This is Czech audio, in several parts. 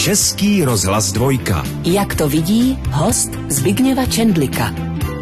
Český rozhlas 2. Jak to vidí host Zbigněva Čendlika.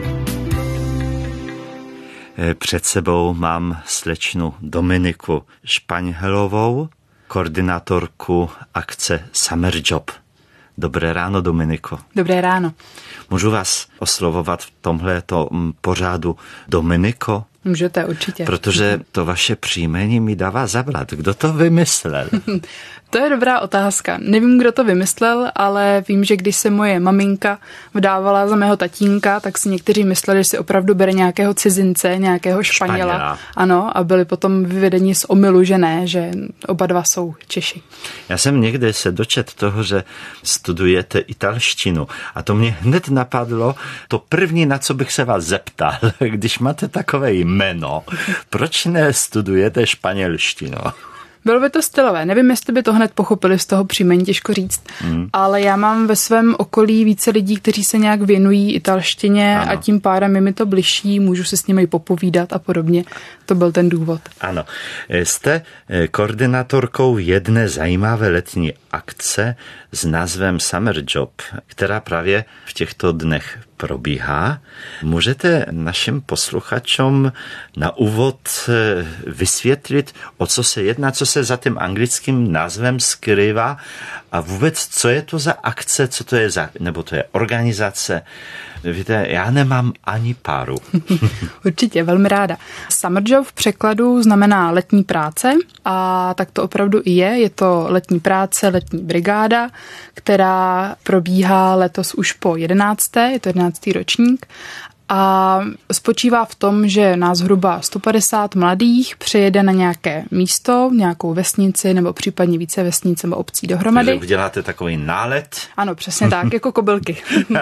Před sebou mám slečnu Dominiku Špaňhelovou, koordinátorku akce Summer Job. Dobré ráno, Dominiko. Dobré ráno. Můžu vás oslovovat v tomhleto pořádu Dominiko? Můžete, určitě. Protože to vaše příjmení mi dává zabrat. Kdo to vymyslel? To je dobrá otázka. Nevím, kdo to vymyslel, ale vím, že když se moje maminka vdávala za mého tatínka, tak si někteří mysleli, že si opravdu bere nějakého cizince, nějakého Španěla. Ano, a byli potom vyvedeni z omylu, že ne, že oba dva jsou Češi. Já jsem někde se dočet toho, že studujete italštinu a to mě hned napadlo, to první, na co bych se vás zeptal, když máte takové jméno, proč nestudujete španělštinu? Bylo by to stylové. Nevím, jestli by to hned pochopili z toho příjmení, těžko říct. Ale já mám ve svém okolí více lidí, kteří se nějak věnují italštině a tím pádem je mi to bližší, můžu se s nimi popovídat a podobně. To byl ten důvod. Ano. Jste koordinátorkou jedné zajímavé letní akce s názvem Summer Job, která právě v těchto dnech probíhá. Můžete našim posluchačům na úvod vysvětlit, o co se jedná, co se za tím anglickým názvem skrývá a vůbec, co je to za akce, co to je za, nebo to je organizace. Víte, já nemám ani páru. Určitě, velmi ráda. Summer Job v překladu znamená letní práce a tak to opravdu i je. Je to letní práce, letní brigáda, která probíhá letos už po 11. Je to 11. ročník. A spočívá v tom, že nás zhruba 150 mladých přijede na nějaké místo, nějakou vesnici nebo případně více vesnic nebo obcí dohromady. Takže uděláte takový nálet? Ano, přesně tak, jako kobylky.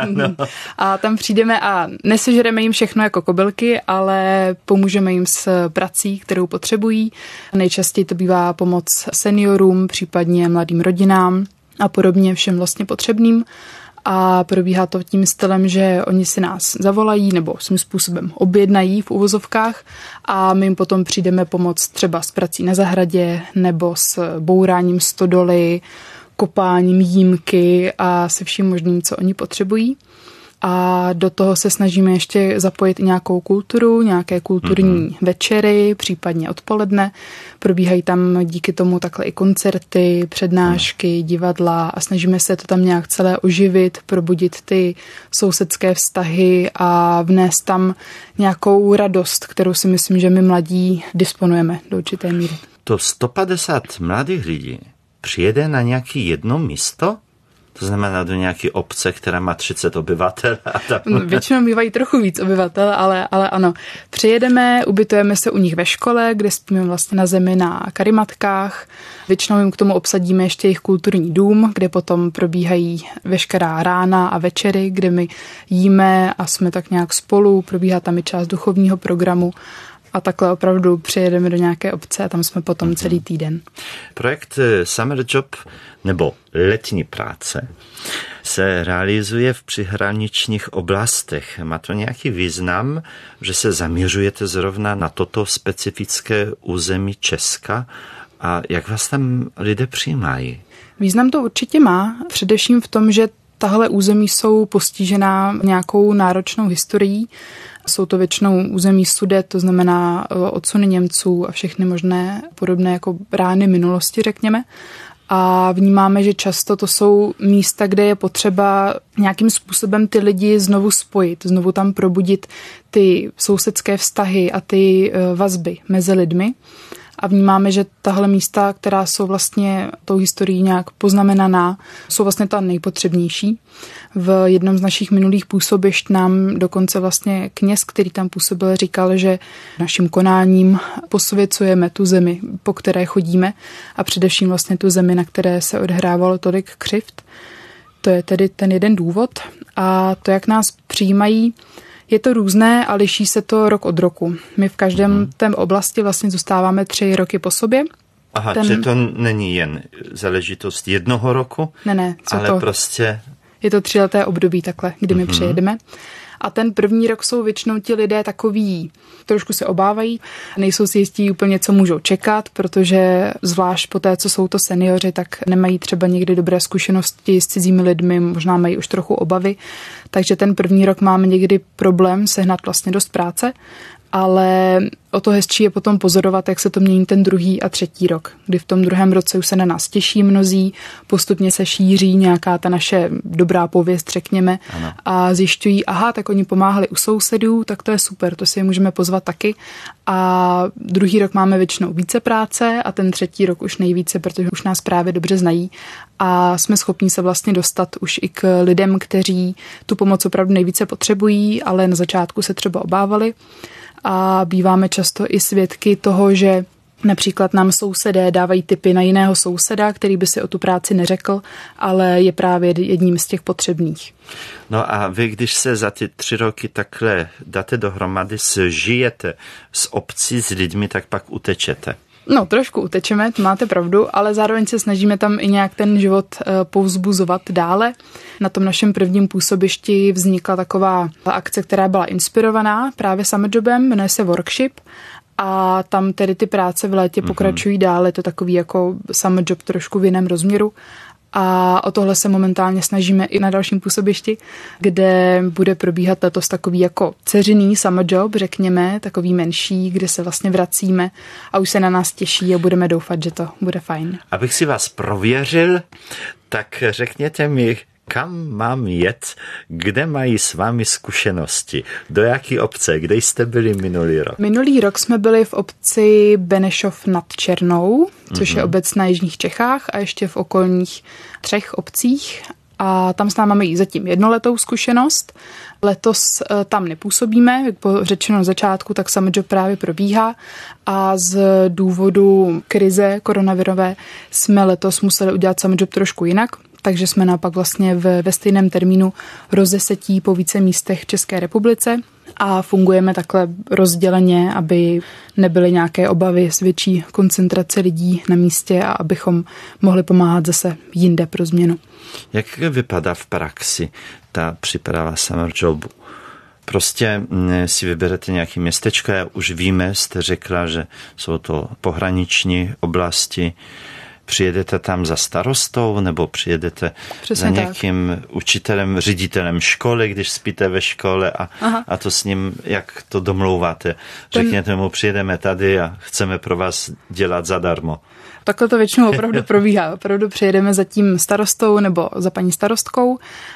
A tam přijdeme a nesežereme jim všechno jako kobylky, ale pomůžeme jim s prací, kterou potřebují. Nejčastěji to bývá pomoc seniorům, případně mladým rodinám a podobně všem vlastně potřebným. A probíhá to tím stylem, že oni si nás zavolají nebo svým způsobem objednají v uvozovkách a my jim potom přijdeme pomoct třeba s prací na zahradě nebo s bouráním stodoly, kopáním jímky a se vším možným, co oni potřebují. A do toho se snažíme ještě zapojit i nějakou kulturu, nějaké kulturní večery, případně odpoledne. Probíhají tam díky tomu takhle i koncerty, přednášky, divadla a snažíme se to tam nějak celé oživit, probudit ty sousedské vztahy a vnést tam nějakou radost, kterou si myslím, že my mladí disponujeme do určité míry. To 150 mladých lidí přijede na nějaké jedno místo? To znamená do nějaké obce, která má 30 obyvatel. Většinou bývají trochu víc obyvatel, ale ano. Přijedeme, ubytujeme se u nich ve škole, kde spíme vlastně na zemi na karimatkách. Většinou jim k tomu obsadíme ještě jejich kulturní dům, kde potom probíhají veškerá rána a večery, kde my jíme a jsme tak nějak spolu. Probíhá tam i část duchovního programu. A takhle opravdu přijedeme do nějaké obce a tam jsme potom celý týden. Projekt Summer Job nebo letní práce se realizuje v přihraničních oblastech. Má to nějaký význam, že se zaměřujete zrovna na toto specifické území Česka a jak vás tam lidé přijímají? Význam to určitě má, především v tom, že tahle území jsou postižená nějakou náročnou historií. Jsou to většinou území Sudet, to znamená odsuny Němců a všechny možné podobné jako rány minulosti, řekněme. A vnímáme, že často to jsou místa, kde je potřeba nějakým způsobem ty lidi znovu spojit, znovu tam probudit ty sousedské vztahy a ty vazby mezi lidmi. A vnímáme, že tahle místa, která jsou vlastně tou historií nějak poznamenaná, jsou vlastně ta nejpotřebnější. V jednom z našich minulých působišť nám dokonce vlastně kněz, který tam působil, říkal, že naším konáním posvěcujeme tu zemi, po které chodíme a především vlastně tu zemi, na které se odhrávalo tolik křivd. To je tedy ten jeden důvod. A to, jak nás přijímají, je to různé a liší se to rok od roku. My v každém té oblasti vlastně zůstáváme 3 roky po sobě. Aha, že to není jen záležitost jednoho roku, ne, ale prostě... Je to 3leté období takhle, kdy my přijedeme. A ten první rok jsou většinou ti lidé takový, trošku se obávají, nejsou si jistí úplně, co můžou čekat, protože zvlášť po té, co jsou to seniori, tak nemají třeba někdy dobré zkušenosti s cizími lidmi, možná mají už trochu obavy, takže ten první rok máme někdy problém sehnat vlastně dost práce, ale o to hezčí je potom pozorovat, jak se to mění ten druhý a třetí rok, kdy v tom druhém roce už se na nás těší mnozí, postupně se šíří nějaká ta naše dobrá pověst, řekněme, ano. A zjišťují, aha, tak oni pomáhali u sousedů, tak to je super, to si je můžeme pozvat taky. A druhý rok máme většinou více práce a ten třetí rok už nejvíce, protože už nás právě dobře znají a jsme schopni se vlastně dostat už i k lidem, kteří tu pomoc opravdu nejvíce potřebují, ale na začátku se třeba obávali. A býváme často i svědky toho, že například nám sousedé dávají tipy na jiného souseda, který by si o tu práci neřekl, ale je právě jedním z těch potřebných. No a vy, když se za ty 3 roky takhle dáte dohromady, žijete s obcí, s lidmi, tak pak utečete. No, trošku utečeme, to máte pravdu, ale zároveň se snažíme tam i nějak ten život povzbuzovat dále. Na tom našem prvním působišti vznikla taková akce, která byla inspirovaná právě Summerjobem, jmenuje se Workshop. A tam tedy ty práce v létě pokračují dál, je to takový jako Summerjob trošku v jiném rozměru. A o tohle se momentálně snažíme i na dalším působišti, kde bude probíhat letos takový jako dceřiný Summerjob, řekněme, takový menší, kde se vlastně vracíme a už se na nás těší a budeme doufat, že to bude fajn. Abych si vás prověřil, tak řekněte mi, kam mám jet, kde mají s vámi zkušenosti, do jaký obce, kde jste byli minulý rok? Minulý rok jsme byli v obci Benešov nad Černou, což je obec na jižních Čechách a ještě v okolních 3 obcích. A tam s námi máme zatím 1letou zkušenost. Letos tam nepůsobíme, jak bylo řečeno na začátku, tak Summerjob právě probíhá a z důvodu krize koronavirové jsme letos museli udělat Summerjob trošku jinak. Takže jsme naopak vlastně ve stejném termínu rozesetí po více místech v České republice a fungujeme takhle rozděleně, aby nebyly nějaké obavy z větší koncentrace lidí na místě a abychom mohli pomáhat zase jinde pro změnu. Jak vypadá v praxi ta příprava Summerjobu? Prostě si vyberete nějaké městečko, já už víme, jste řekla, že jsou to pohraniční oblasti. Přijedete tam za starostou nebo přijedete přesně za nějakým učitelem, ředitelem školy, když spíte ve škole a to s ním, jak to domlouváte? Řekněte mu, přijedeme tady a chceme pro vás dělat zadarmo. Takhle to většinou opravdu probíhá. Opravdu přijedeme za tím starostou nebo za paní starostkou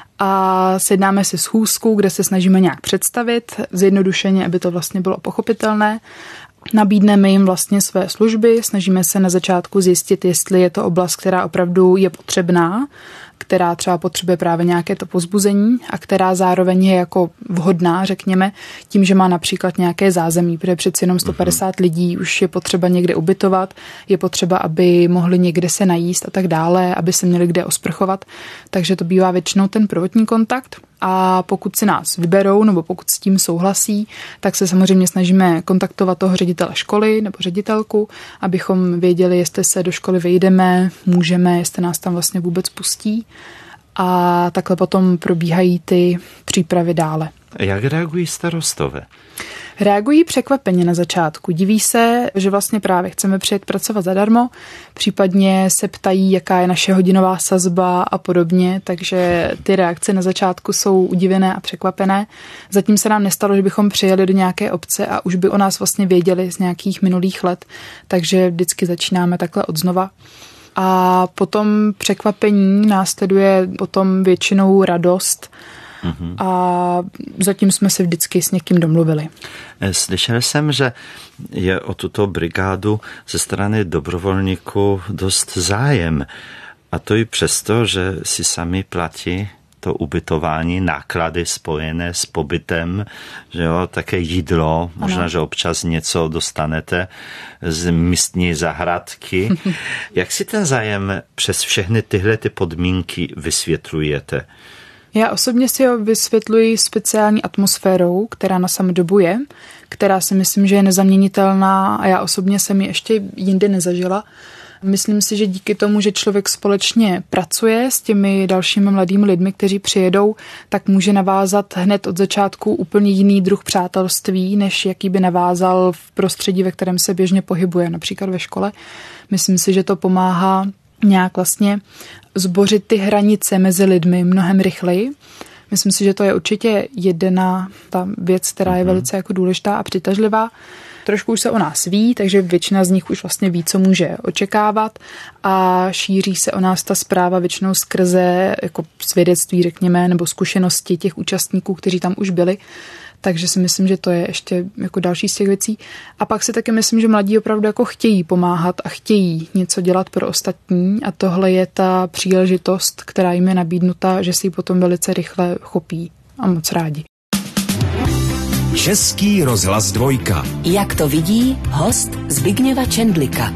a sjednáme si schůzku, kde se snažíme nějak představit, zjednodušeně, aby to vlastně bylo pochopitelné. Nabídneme jim vlastně své služby, snažíme se na začátku zjistit, jestli je to oblast, která opravdu je potřebná, která třeba potřebuje právě nějaké to povzbuzení a která zároveň je jako vhodná, řekněme, tím, že má například nějaké zázemí, protože přeci jenom 150 lidí už je potřeba někde ubytovat, je potřeba, aby mohli někde se najíst a tak dále, aby se měli kde osprchovat, takže to bývá většinou ten prvotní kontakt. A pokud si nás vyberou, nebo pokud s tím souhlasí, tak se samozřejmě snažíme kontaktovat toho ředitele školy nebo ředitelku, abychom věděli, jestli se do školy vejdeme, můžeme, jestli nás tam vlastně vůbec pustí. A takhle potom probíhají ty přípravy dále. Jak reagují starostové? Reagují překvapeně na začátku. Diví se, že vlastně právě chceme přijet pracovat zadarmo, případně se ptají, jaká je naše hodinová sazba a podobně, takže ty reakce na začátku jsou udivené a překvapené. Zatím se nám nestalo, že bychom přijeli do nějaké obce a už by o nás vlastně věděli z nějakých minulých let, takže vždycky začínáme takhle odznova. A potom překvapení následuje potom většinou radost, a zatím jsme se vždycky s někým domluvili. Slyšel jsem, že je o tuto brigádu ze strany dobrovolníků dost zájem. A to i přesto, že si sami platí to ubytování, náklady spojené s pobytem, že jo, také jídlo, možná, že občas něco dostanete z místní zahradky. Jak si ten zájem přes všechny tyhle ty podmínky vysvětlujete? Já osobně si ho vysvětluji speciální atmosférou, která na Summerjobu je, která si myslím, že je nezaměnitelná a já osobně jsem ji ještě jinde nezažila. Myslím si, že díky tomu, že člověk společně pracuje s těmi dalšími mladými lidmi, kteří přijedou, tak může navázat hned od začátku úplně jiný druh přátelství, než jaký by navázal v prostředí, ve kterém se běžně pohybuje, například ve škole. Myslím si, že to pomáhá nějak vlastně zbořit ty hranice mezi lidmi mnohem rychleji. Myslím si, že to je určitě jedna ta věc, která je velice jako důležitá a přitažlivá. Trošku už se o nás ví, takže většina z nich už vlastně ví, co může očekávat a šíří se o nás ta zpráva většinou skrze jako svědectví, řekněme, nebo zkušenosti těch účastníků, kteří tam už byli. Takže si myslím, že to je ještě jako další z těch věcí. A pak si taky myslím, že mladí opravdu jako chtějí pomáhat a chtějí něco dělat pro ostatní a tohle je ta příležitost, která jim je nabídnuta, že si ji potom velice rychle chopí a moc rádi. Český rozhlas 2. Jak to vidí host Zbigněva Čendlika.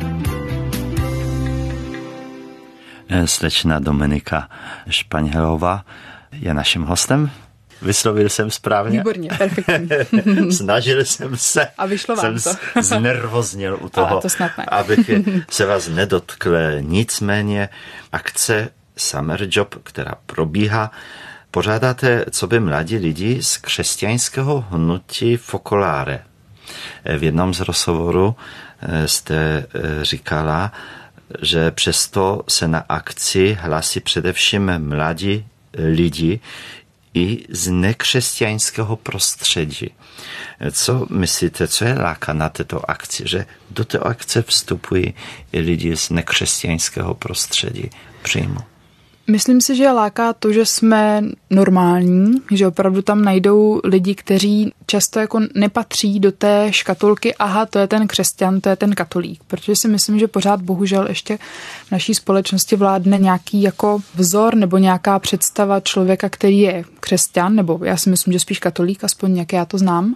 Slečna Dominika Španělová je naším hostem. Vyslovil jsem správně? Výborně, perfektní. Snažil jsem se. A vyšlo vám to. Jsem znervoznil u toho, to snad ne. abych se vás nedotkl. Nicméně akce Summer Job, která probíhá, pořádáte coby mladí lidi z křesťanského hnutí Focolare. V jednom z rozhovorů jste říkala, že přesto se na akci hlásí především mladí lidi i z nekřesťanského prostředí. Co myslíte, co je láká na této akci, že do té akce vstupují i lidi z nekřesťanského prostředí přímo? Myslím si, že láká to, že jsme normální, že opravdu tam najdou lidi, kteří často jako nepatří do té škatulky, aha, to je ten křesťan, to je ten katolík, protože si myslím, že pořád bohužel ještě v naší společnosti vládne nějaký jako vzor nebo nějaká představa člověka, který je křesťan, nebo já si myslím, že spíš katolík, aspoň jak já to znám.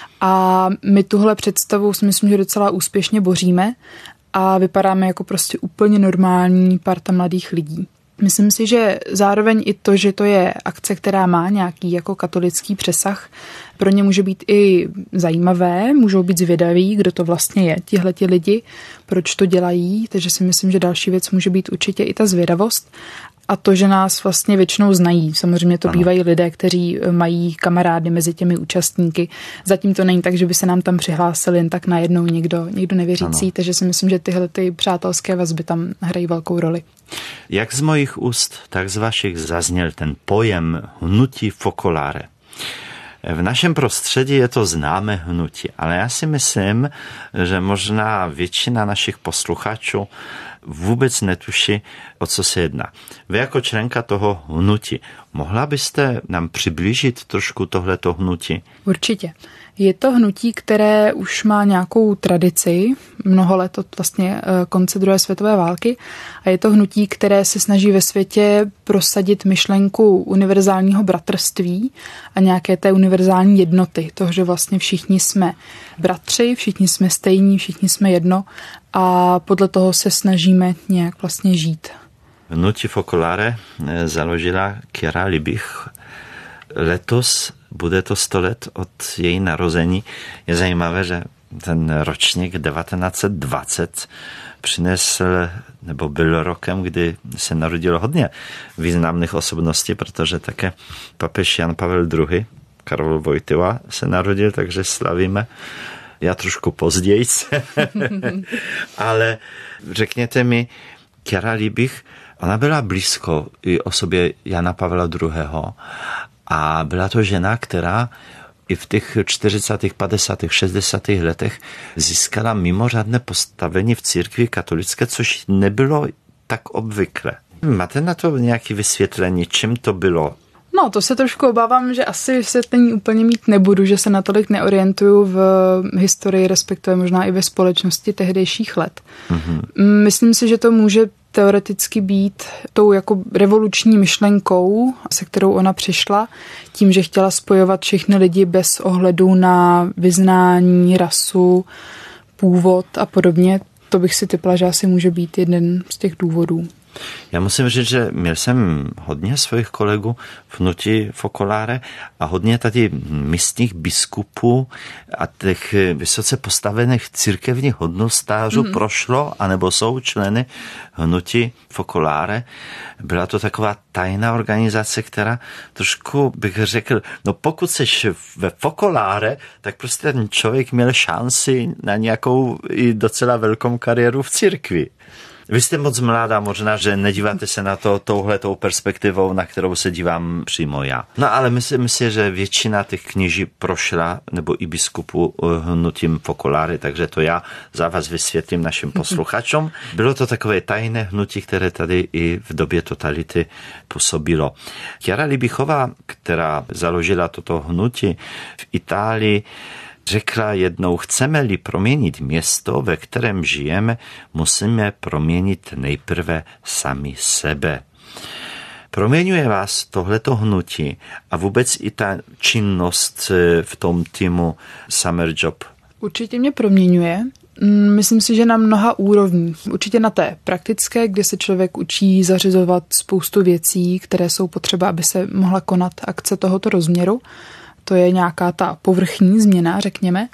A my tuhle představu si myslím, že docela úspěšně boříme a vypadáme jako prostě úplně normální parta mladých lidí. Myslím si, že zároveň i to, že to je akce, která má nějaký jako katolický přesah, pro ně může být i zajímavé, můžou být zvědaví, kdo to vlastně je, tihleti lidi, proč to dělají, takže si myslím, že další věc může být určitě i ta zvědavost a to, že nás vlastně většinou znají. Samozřejmě to bývají lidé, kteří mají kamarády mezi těmi účastníky. Zatím to není tak, že by se nám tam přihlásili jen tak najednou někdo nevěřící, takže si myslím, že tyhle ty přátelské vazby tam hrají velkou roli. Jak z mojich úst, tak z vašich zazněl ten pojem hnutí Focolare. V našem prostředí je to známé hnutí, ale já si myslím, že možná většina našich posluchačů vůbec netuší, o co se jedná. Vy jako členka toho hnutí, mohla byste nám přiblížit trošku tohleto hnutí? Určitě. Je to hnutí, které už má nějakou tradici, mnoho let od vlastně konce druhé světové války a je to hnutí, které se snaží ve světě prosadit myšlenku univerzálního bratrství a nějaké té univerzální jednoty, toho, že vlastně všichni jsme bratři, všichni jsme stejní, všichni jsme jedno a podle toho se snažíme nějak vlastně žít. Hnutí Focolare založila Chiara Liebich. Letos bude to 100 let od její narození. Je zajímavé, že ten ročník 1920 přinesl, nebo byl rokem, kdy se narodilo hodně významných osobností, protože také papež Jan Pavel II, Karol Wojtyła se narodil, takže slavíme. Já trošku později. Ale řekněte mi, Chiara Liebich, ona byla blízko i osobě Jana Pavla II. A byla to žena, která i v těch 40., 50., 60. letech získala mimořádné postavení v církvi katolické, což nebylo tak obvyklé. Máte na to nějaké vysvětlení, čím to bylo? No, to se trošku obávám, že asi vysvětlení úplně mít nebudu, že se natolik neorientuju v historii, respektive možná i ve společnosti tehdejších let. Myslím si, že to může teoreticky být tou jako revoluční myšlenkou, se kterou ona přišla, tím, že chtěla spojovat všechny lidi bez ohledu na vyznání, rasu, původ a podobně. To bych si tipla, že asi může být jeden z těch důvodů. Já musím říct, že měl jsem hodně svých kolegů v hnutí Focolare a hodně tady místních biskupů a těch vysoce postavených církevních hodnostářů prošlo, anebo jsou členy hnutí Focolare. Byla to taková tajná organizace, která trošku bych řekl, no pokud seš ve Focolare, tak prostě ten člověk měl šanci na nějakou i docela velkou kariéru v církvi. Vy jste moc mladá, možná, že nedíváte se na to touhletou perspektivou, na kterou se dívám přímo já. No ale myslím si, že většina těch kněží prošla, nebo i biskupů hnutím Focolare, takže to já za vás vysvětlím našim posluchačům. Bylo to takové tajné hnutí, které tady i v době totality působilo. Jara Liebichová, která založila toto hnutí v Itálii, řekla jednou, chceme-li proměnit město, ve kterém žijeme, musíme proměnit nejprve sami sebe. Proměňuje vás tohleto hnutí a vůbec i ta činnost v tom týmu Summer Job? Určitě mě proměňuje. Myslím si, že na mnoha úrovních. Určitě na té praktické, kde se člověk učí zařizovat spoustu věcí, které jsou potřeba, aby se mohla konat akce tohoto rozměru. To je nějaká ta povrchní změna, řekněme.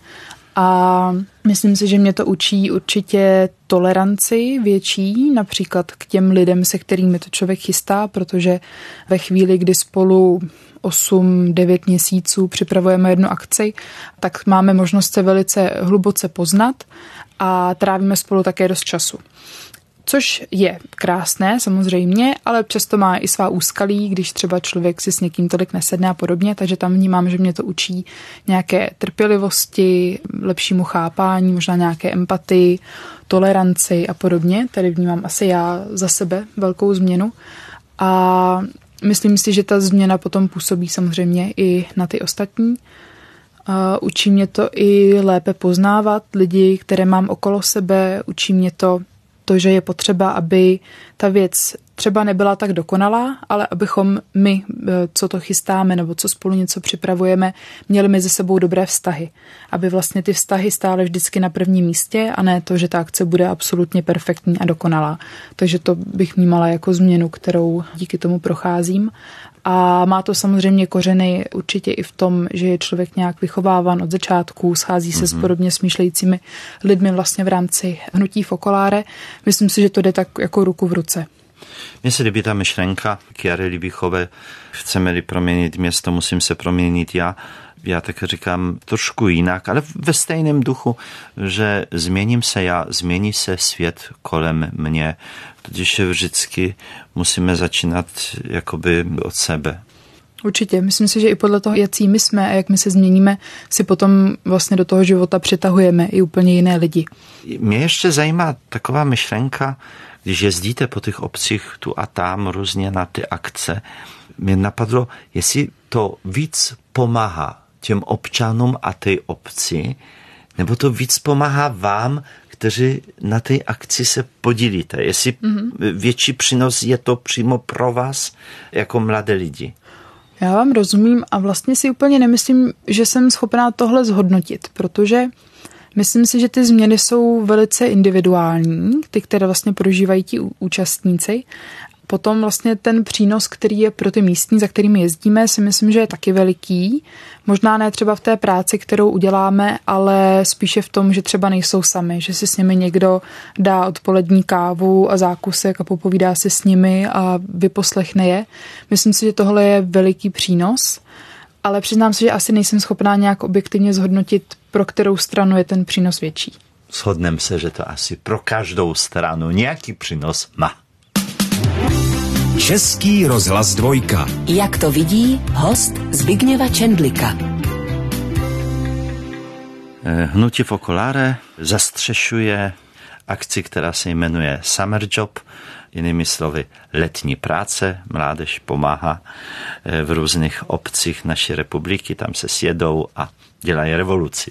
A myslím si, že mě to učí určitě toleranci větší, například k těm lidem, se kterými to člověk chystá, protože ve chvíli, kdy spolu 8-9 měsíců připravujeme jednu akci, tak máme možnost se velice hluboce poznat a trávíme spolu také dost času. Což je krásné samozřejmě, ale často má i svá úskalí, když třeba člověk si s někým tolik nesedne a podobně, takže tam vnímám, že mě to učí nějaké trpělivosti, lepšímu chápání, možná nějaké empatii, toleranci a podobně. Tady vnímám asi já za sebe velkou změnu a myslím si, že ta změna potom působí samozřejmě i na ty ostatní. Učí mě to i lépe poznávat lidi, které mám okolo sebe, učí mě to, že je potřeba, aby ta věc třeba nebyla tak dokonalá, ale abychom my, co to chystáme nebo co spolu něco připravujeme, měli mezi sebou dobré vztahy. Aby vlastně ty vztahy stály vždycky na prvním místě a ne to, že ta akce bude absolutně perfektní a dokonalá. Takže to bych vnímala jako změnu, kterou díky tomu procházím. A má to samozřejmě kořeny určitě i v tom, že je člověk nějak vychováván od začátku, schází se s podobně smýšlejícími lidmi vlastně v rámci hnutí Focolare. Myslím si, že to jde tak jako ruku v ruce. Mně se líbí ta myšlenka k Jary Liebichové, chceme-li proměnit město, musím se proměnit já. Já tak říkám trošku jinak, ale ve stejném duchu, že změním se já, změní se svět kolem mě. Totiž vždycky musíme začínat jakoby od sebe. Určitě. Myslím si, že i podle toho, jací my jsme a jak my se změníme, si potom vlastně do toho života přitahujeme i úplně jiné lidi. Mě ještě zajímá taková myšlenka, když jezdíte po těch obcích tu a tam různě na ty akce, mě napadlo, jestli to víc pomáhá těm občanům a té obci, nebo to víc pomáhá vám, kteří na té akci se podílíte. Jestli větší přínos je to přímo pro vás jako mladé lidi. Já vám rozumím a vlastně si úplně nemyslím, že jsem schopná tohle zhodnotit, protože myslím si, že ty změny jsou velice individuální, ty, které vlastně prožívají ti účastníci. Potom vlastně ten přínos, který je pro ty místní, za kterými jezdíme, si myslím, že je taky veliký. Možná ne třeba v té práci, kterou uděláme, ale spíše v tom, že třeba nejsou sami, že si s nimi někdo dá odpolední kávu a zákusek a popovídá si s nimi a vyposlechne je. Myslím si, že tohle je veliký přínos, ale přiznám se, že asi nejsem schopná nějak objektivně zhodnotit, pro kterou stranu je ten přínos větší. Shodneme se, že to asi pro každou stranu nějaký přínos má. Český rozhlas 2. Jak to vidí host Zbigniewa Čendlika. Hnutí Focolare zastřešuje akci, která se jmenuje Summer Job, jinými slovy letní práce. Mládež pomáhá v různých obcích naší republiky, tam se sjedou a dělají revoluci.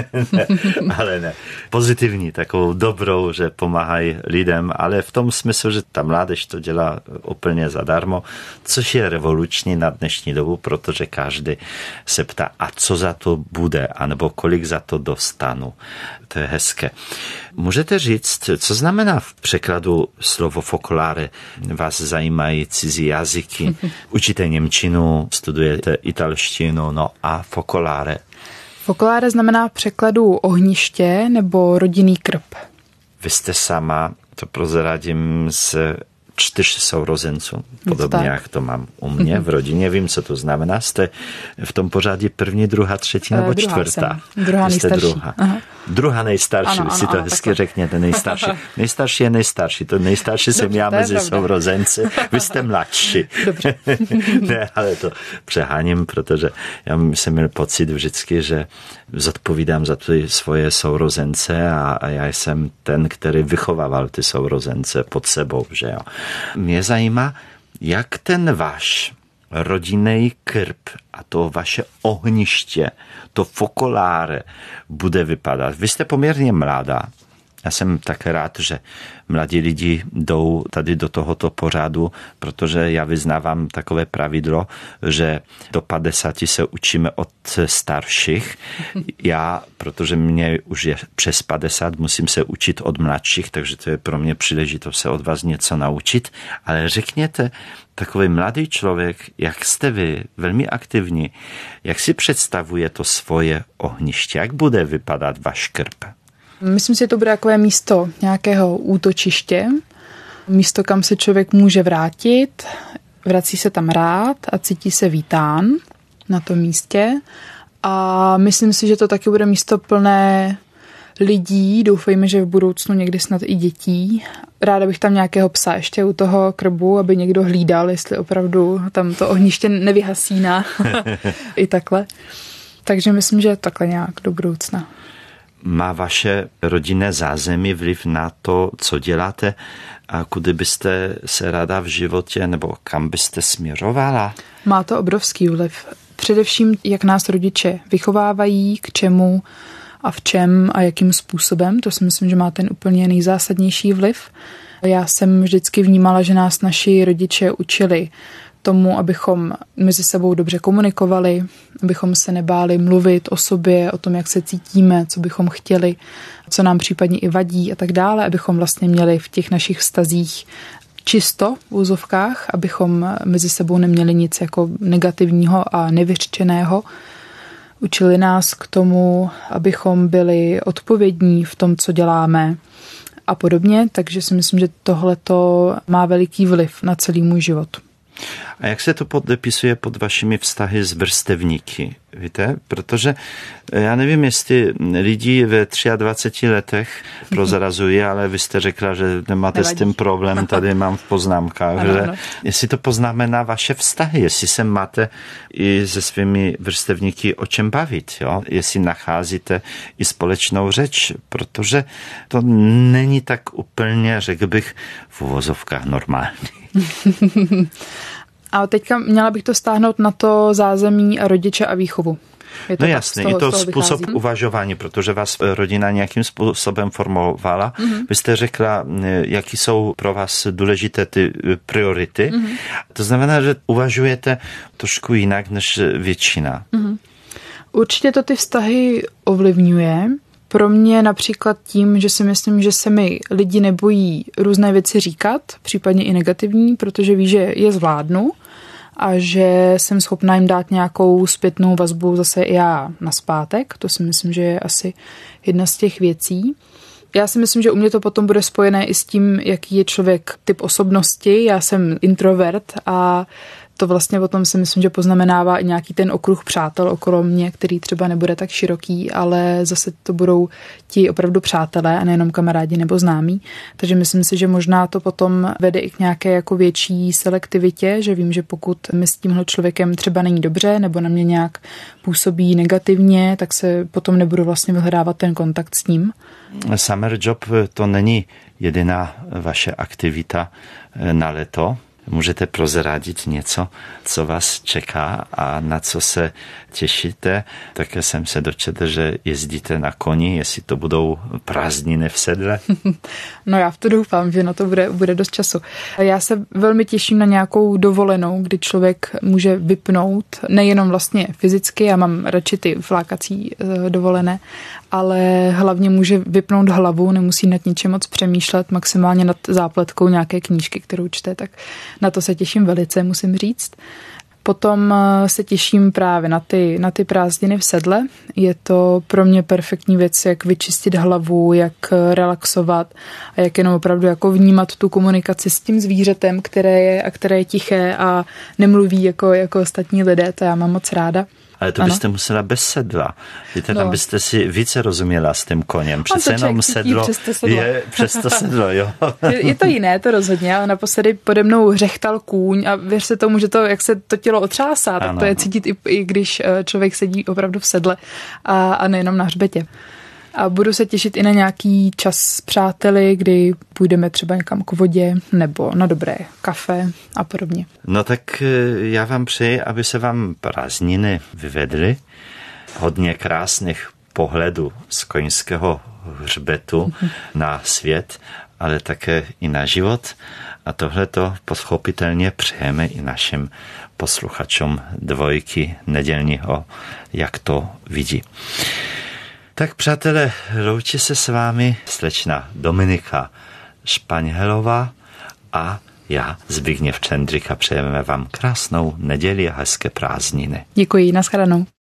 Ale ne. Pozitivní, takovou dobrou, že pomáhají lidem, ale v tom smyslu, že ta mládež to dělá úplně zadarmo, což je revoluční na dnešní dobu, protože každý se ptá, a co za to bude, anebo kolik za to dostanu. To je hezké. Můžete říct, co znamená v překladu slovo focolare? Vás zajímají cizí jazyky, učíte němčinu, studujete italštinu, no a focolare? Focolare znamená v překladu ohniště nebo rodinný krb. Vy jste sama, to prozradím, z 4 sourozenců, podobně jak to mám u mě v rodině. Vím, co to znamená. Jste v tom pořadí první, druhá, třetí nebo čtvrtá? Druhá nejstarší. Druhá nejstarší, ano, si to hezky takhle řekněte, nejstarší. Nejstarší je nejstarší, to nejstarší jsem já mezi sourozenci, vy jste mladší. Dobře. Ne, ale to přeháním, protože já jsem měl pocit vždycky, že zodpovídám za ty svoje sourozence a já jsem ten, který vychovával ty sourozence pod sebou, že jo. Mě zajímá, jak ten váš rodinný krb a to vaše ohniště, to focolare bude vypadat. Vy jste poměrně mladá. Já jsem tak rád, že mladí lidi jdou tady do tohoto pořadu, protože já vyznávám takové pravidlo, že do 50 se učíme od starších. Já, protože mě už je přes 50, musím se učit od mladších, takže to je pro mě příležitost se od vás něco naučit. Ale řekněte, takový mladý člověk, jak jste vy, velmi aktivní, jak si představuje to svoje ohniště, jak bude vypadat váš krb? Myslím si, že to bude takové místo nějakého útočiště, místo, kam se člověk může vrátit, vrací se tam rád a cítí se vítán na tom místě. A myslím si, že to taky bude místo plné lidí, doufejme, že v budoucnu někdy snad i dětí. Ráda bych tam nějakého psa ještě u toho krbu, aby někdo hlídal, jestli opravdu tam to ohniště nevyhasíná i takhle. Takže myslím, že takhle nějak do budoucna. Má vaše rodinné zázemí vliv na to, co děláte a kudy byste se ráda v životě nebo kam byste směrovala? Má to obrovský vliv. Především, jak nás rodiče vychovávají, k čemu a v čem a jakým způsobem. To si myslím, že má ten úplně nejzásadnější vliv. Já jsem vždycky vnímala, že nás naši rodiče učili tomu, abychom mezi sebou dobře komunikovali, abychom se nebáli mluvit o sobě, o tom, jak se cítíme, co bychom chtěli, co nám případně i vadí a tak dále, abychom vlastně měli v těch našich vztazích čisto v úzovkách, abychom mezi sebou neměli nic jako negativního a nevyřčeného. Učili nás k tomu, abychom byli odpovědní v tom, co děláme a podobně, takže si myslím, že tohleto má veliký vliv na celý můj život. A jak se to podepisuje pod vašimi vztahy s vrstevníky? Víte? Protože já nevím, jestli lidi ve 23 letech prozrazují, ale vy jste řekla, že nemáte s tím problém, tady mám v poznámkách. Ano, že ano. Jestli to poznamená vaše vztahy, jestli se máte i se svými vrstevníky o čem bavit, jo? Jestli nacházíte i společnou řeč, protože to není tak úplně, řekl bych, v uvozovkách normální. A teďka měla bych to stáhnout na to zázemí a rodiče a výchovu. No jasně, i to způsob uvažování, protože vás rodina nějakým způsobem formovala. Vy jste řekla, jaký jsou pro vás důležité ty priority. To znamená, že uvažujete trošku jinak než většina. Určitě to ty vztahy ovlivňuje. Pro mě například tím, že si myslím, že se mi lidi nebojí různé věci říkat, případně i negativní, protože ví, že je zvládnu a že jsem schopná jim dát nějakou zpětnou vazbu zase i já nazpátek. To si myslím, že je asi jedna z těch věcí. Já si myslím, že u mě to potom bude spojené i s tím, jaký je člověk typ osobnosti. Já jsem introvert a to vlastně potom si myslím, že poznamenává i nějaký ten okruh přátel okolo mě, který třeba nebude tak široký, ale zase to budou ti opravdu přátelé a nejenom kamarádi nebo známí. Takže myslím si, že možná to potom vede i k nějaké jako větší selektivitě, že vím, že pokud mi s tímhle člověkem třeba není dobře nebo na mě nějak působí negativně, tak se potom nebudu vlastně vyhledávat ten kontakt s ním. Summer job to není jediná vaše aktivita na léto. Můžete prozradit něco, co vás čeká a na co se těšíte? Také jsem se dočetl, že jezdíte na koni, jestli to budou prázdniny v sedle. No já v to doufám, že na to bude dost času. Já se velmi těším na nějakou dovolenou, kdy člověk může vypnout, nejenom vlastně fyzicky, já mám radši ty flákací dovolené, ale hlavně může vypnout hlavu, nemusí nad ničem moc přemýšlet, maximálně nad zápletkou nějaké knížky, kterou čte, tak na to se těším velice, musím říct. Potom se těším právě na ty prázdniny v sedle. Je to pro mě perfektní věc, jak vyčistit hlavu, jak relaxovat a jak jenom opravdu jako vnímat tu komunikaci s tím zvířetem, které je tiché a nemluví jako ostatní lidé. To já mám moc ráda. Ale to byste musela bez sedla. Víte, tam byste si více rozuměla s tím koněm. Přece jenom sedlo je přes to sedlo, jo. Je to jiné, to rozhodně, ale naposledy pode mnou řechtal kůň a věřte tomu, že to, jak se to tělo otřásá, tak to je cítit i když člověk sedí opravdu v sedle a nejenom na hřbetě. A budu se těšit i na nějaký čas s přáteli, kdy půjdeme třeba někam k vodě nebo na dobré kafe a podobně. No tak já vám přeji, aby se vám prázdniny vyvedly. Hodně krásných pohledů z koňského hřbetu na svět, ale také i na život. A tohleto pochopitelně přejeme i našim posluchačům Dvojky nedělního, jak to vidí. Tak přátelé, loučí se s vámi slečna Dominika Španělová a já, Zbigněv Čendrik, a přejeme vám krásnou neděli a hezké prázdniny. Děkuji, nashledanou.